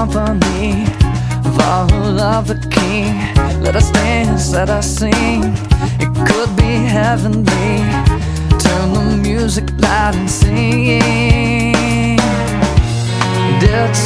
company of all of the king. Let us dance, let us sing, it could be heavenly. Turn the music loud and sing. Did